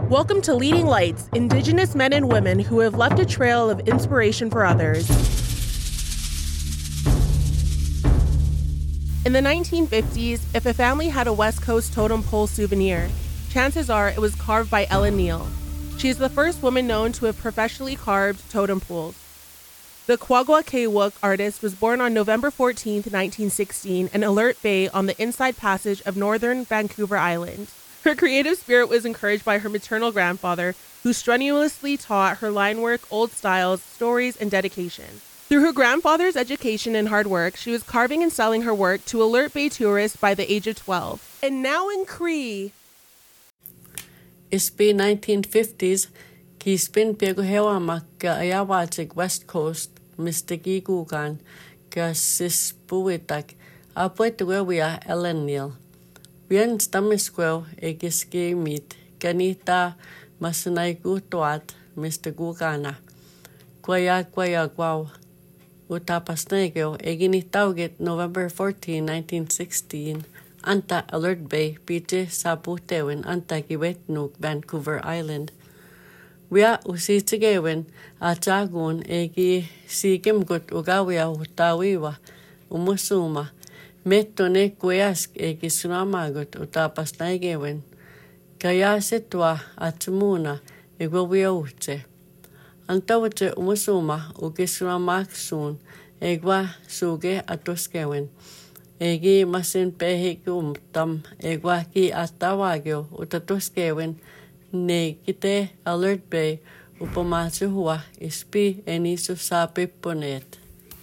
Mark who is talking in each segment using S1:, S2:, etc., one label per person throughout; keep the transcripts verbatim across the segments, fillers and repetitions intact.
S1: Welcome to Leading Lights, Indigenous men and women who have left a trail of inspiration for others. In the nineteen fifties, if a family had a West Coast totem pole souvenir, chances are it was carved by Ellen Neal. She is the first woman known to have professionally carved totem poles. The Kwakwaka'wakw artist was born on November fourteenth, nineteen sixteen, in Alert Bay on the Inside Passage of northern Vancouver Island. Her creative spirit was encouraged by her maternal grandfather, who strenuously taught her line work, old styles, stories, and dedication. Through her grandfather's education and hard work, she was carving and selling her work to Alert Bay tourists by the age of twelve. And now in Cree.
S2: Ispi nineteen fifties, ki spin pego hewamak ka ayawatik West Coast, mistiki kukan, ka sis puwitak, apuetuwea Ellen Neal. Bien stamisquel egiske mit, ganita masanaiku toat, Mister Gugana. Kwaya kwaya kwaw. Utapasnegel eginitauget November fourteenth, nineteen sixteen, anta Alert Bay, pite saputewin anta giwetnuk Vancouver Island. Wia usitigewen atagun egi sigimgut ugawia utawiwa umusuma. Mettone kueask egi sunamagut utapasnaigewen. Kaya sitwa atumuna egwawia ute. Antawate umusuma ukisunamaksun egwa suge atuskewen. Egi masin pehikum tam egwa ki atawagyo utatuskewen ne kite Alert Bay upamatuhua ispi enisu sapiponet.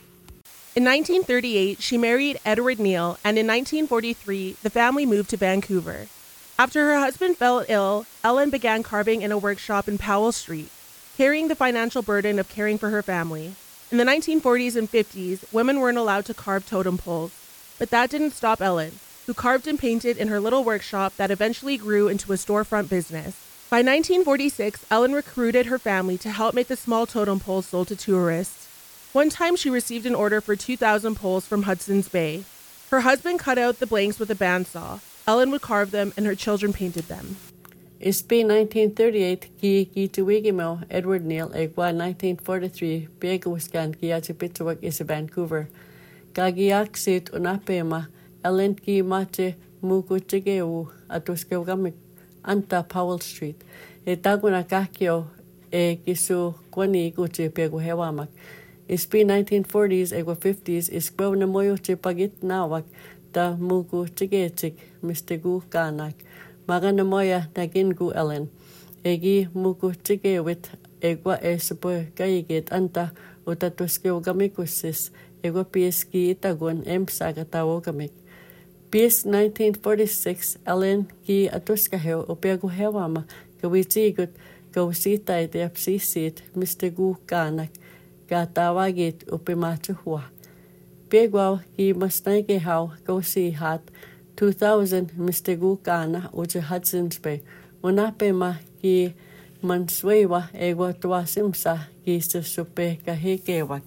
S1: In nineteen thirty-eight, she married Edward Neal, and in nineteen forty-three, the family moved to Vancouver. After her husband fell ill, Ellen began carving in a workshop in Powell Street, carrying the financial burden of caring for her family. In the nineteen forties and fifties, women weren't allowed to carve totem poles, but that didn't stop Ellen, who carved and painted in her little workshop that eventually grew into a storefront business. By nineteen forty-six, Ellen recruited her family to help make the small totem poles sold to tourists. One time she received an order for two thousand poles from Hudson's Bay. Her husband cut out the blanks with a bandsaw. Ellen would carve them and her children painted them.
S2: Ispi nineteen thirty-eight ki kituwigimo Edward Neal egwa nineteen forty-three beguiskan ki atipituak is Vancouver. Kagiak sit unapema Ellen ki mate mukutigeu atuskewgamik anta Powell Street. E taguna kakio e kisu kwani guti pegu hewamak. Ispi nineteen forties egwa fifties is kwew na moyo chipagit nawak da muku tigetik Mister Gu kanak. Magana moya nagin gu Ellen. Egi muku tigewit egwa esupo kaigit anta utatuskeo gamikusis egwa pieski itagun emsa katawo gamik. Pies nineteen forty-six Ellen ki atuskaheo upegu hewama kawitigut kawsita ite apsisit Mister Gu kanak katawagit upimatuhua. Pegwaw ki masnaike hau kawsi hat two thousand Mister Gukana uche Hudson's Bay. Unapema ki manswewa egwa tuasimsa ki susupe kahekewak.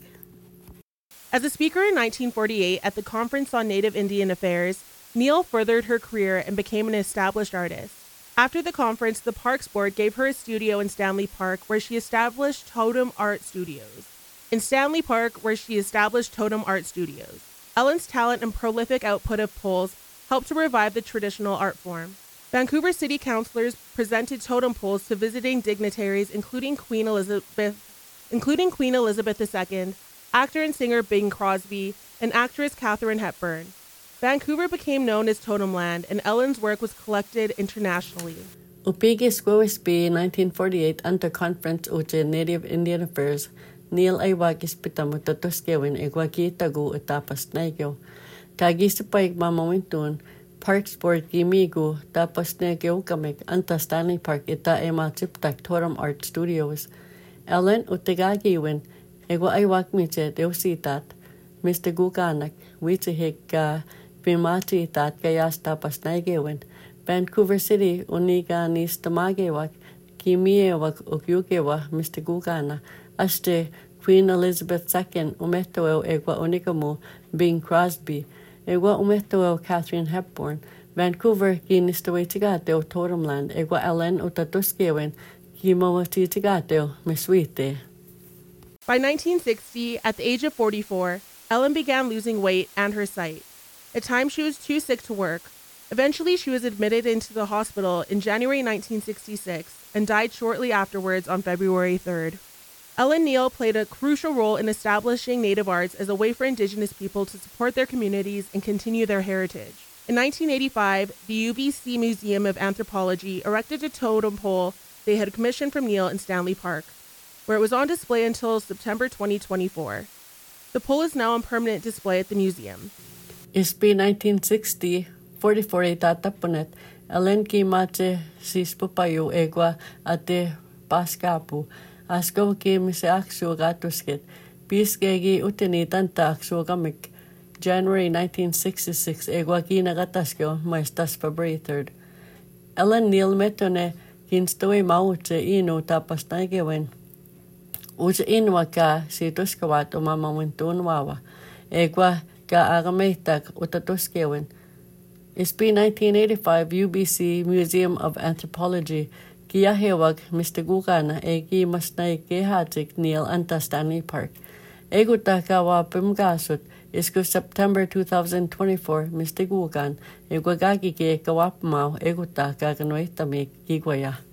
S1: As a speaker in nineteen forty-eight at the Conference on Native Indian Affairs, Neal furthered her career and became an established artist. After the conference, the Parks Board gave her a studio in Stanley Park where she established Totem Art Studios. In Stanley Park, where she established Totem Art Studios. Ellen's talent and prolific output of poles helped to revive the traditional art form. Vancouver City Councillors presented totem poles to visiting dignitaries, including Queen Elizabeth, including Queen Elizabeth the Second, actor and singer Bing Crosby, and actress Katharine Hepburn. Vancouver became known as Totem Land, and Ellen's work was collected internationally.
S2: Upigis Gwisby nineteen forty-eight under conference uche Native Indian Affairs. Neal ay wagis pitamuta toskewin egwaki tagu etapas nagyo. Kagis paig mamawintun, Parks Board gimigu tapas nagyo kamik anta Stanley Park ita ema tiptak Totem Art Studios. Ellen utigagiwin egwa ay wakmiche deusitat Mister Gukanak witihik ka pimati tat kayas tapas nagyewin. Vancouver City uniga nis tamagewak kimiewak ukyukewa Mister Gukana. Aste Queen Elizabeth the Second umetowel egwa unikamu Bing Crosby, egwa umetowel Katharine Hepburn, Vancouver kiinnistuwi tigateo Totemland egwa Ellen utatuskewen kimawati tigateo miswite.
S1: By nineteen sixty, at the age of forty-four, Ellen began losing weight and her sight. At times she was too sick to work. Eventually she was admitted into the hospital in January nineteen sixty-six and died shortly afterwards on February third. Ellen Neal played a crucial role in establishing Native arts as a way for Indigenous people to support their communities and continue their heritage. In nineteen eighty-five, the U B C Museum of Anthropology erected a totem pole they had commissioned from Neal in Stanley Park, where it was on display until September twenty twenty-four. The pole is now on permanent display at the museum.
S2: S B nineteen sixty, forty-four itatapunet, Ellen kimate sispupayu egwa ate paskapu, asko kimise aksu gatusket, piskegi uteni tanta aksu gamik, January nineteen sixty-six egwa kinagataskeo maestas February third. Ellen Neal metone kinstoi mautse inu tapastaigewen. Uus inwa ka siituskawat umamawintun wawa, egwa ka agameitak utatuskewen. S B nineteen eighty-five U B C Museum of Anthropology kiyahewag Mister Gugana egi masnai kehatik Neal anta Stanley Park. Eguta kawa pimgasut isku September twenty twenty-four Mister Gugan egwa gagige kawapmao eguta kaganwaitami gigwaya.